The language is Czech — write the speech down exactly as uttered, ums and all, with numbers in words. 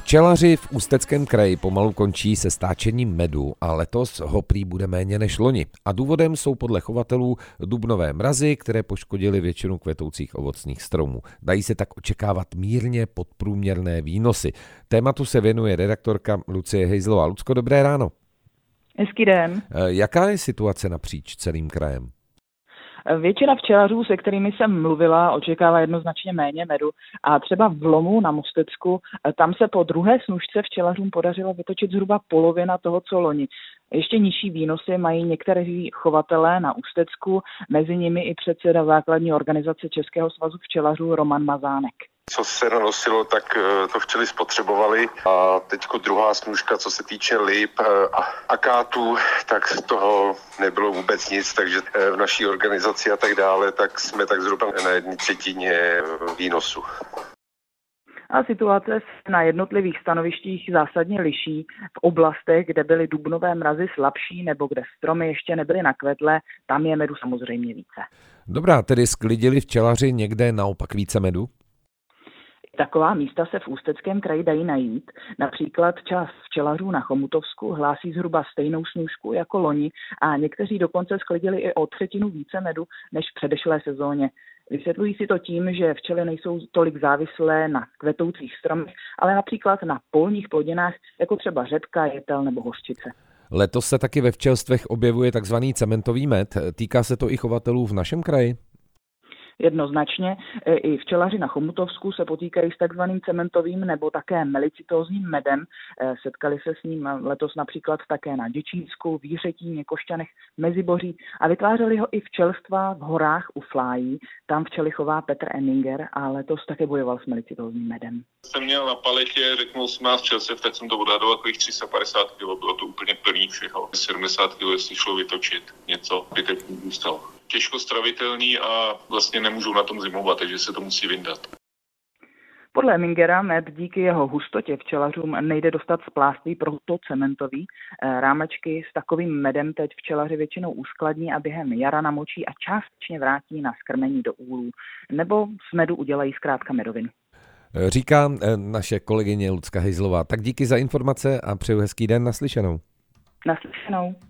Včelaři v Ústeckém kraji pomalu končí se stáčením medu a letos ho prý bude méně než loni. A důvodem jsou podle chovatelů dubnové mrazy, které poškodily většinu kvetoucích ovocných stromů. Dají se tak očekávat mírně podprůměrné výnosy. Tématu se věnuje redaktorka Lucie Hejzlová. Lucko, dobré ráno. Hezký den. Jaká je situace napříč celým krajem? Většina včelařů, se kterými jsem mluvila, očekává jednoznačně méně medu a třeba v Lomu na Mostecku, tam se po druhé snužce včelařům podařilo vytočit zhruba polovina toho, co loni. Ještě nižší výnosy mají někteří chovatelé na Ústecku, mezi nimi i předseda základní organizace Českého svazu včelařů Roman Mazánek. Co se nanosilo, tak to včely spotřebovali a teďko druhá snůžka, co se týče lip a akátů, tak z toho nebylo vůbec nic, takže v naší organizaci a tak dále, tak jsme tak zhruba na jedné třetině výnosu. A situace na jednotlivých stanovištích zásadně liší. V oblastech, kde byly dubnové mrazy slabší nebo kde stromy ještě nebyly nakvetlé, tam je medu samozřejmě více. Dobrá, tedy sklidili včelaři někde naopak více medu? Taková místa se v Ústeckém kraji dají najít. Například část včelařů na Chomutovsku hlásí zhruba stejnou snůžku jako loni a někteří dokonce sklidili i o třetinu více medu než v předešlé sezóně. Vysvětlují si to tím, že včely nejsou tolik závislé na kvetoucích stromech, ale například na polních plodinách, jako třeba řepka, jetel nebo hořčice. Letos se taky ve včelstvech objevuje takzvaný cementový med. Týká se to i chovatelů v našem kraji? Jednoznačně i včelaři na Chomutovsku se potýkají s takzvaným cementovým nebo také melicitózním medem. Setkali se s ním letos například také na Děčínsku, Výřetíně, Košťanech, Meziboří a vytvářeli ho i včelstva v horách u Flájí. Tam včely chová Petr Enninger a letos také bojoval s melicitózním medem. Jsem měl na paletě, řeknu osmnáct včelstev, tak jsem to odhadoval takových tři sta padesát kilo, bylo to úplně plný všeho. sedmdesát kilo, jestli šlo vytočit něco, zbytek zůstal. Těžko stravitelný a vlastně nemůžou na tom zimovat, takže se to musí vyndat. Podle Mingera med díky jeho hustotě včelařům nejde dostat z pláství, proto cementový. Rámečky s takovým medem teď včelaři většinou uskladní a během jara namočí a částečně vrátí na skrmení do úlů. Nebo z medu udělají zkrátka medovinu. Říká naše kolegyně Lucka Hejzlová. Tak díky za informace a přeju hezký den, naslyšenou. Naslyšenou.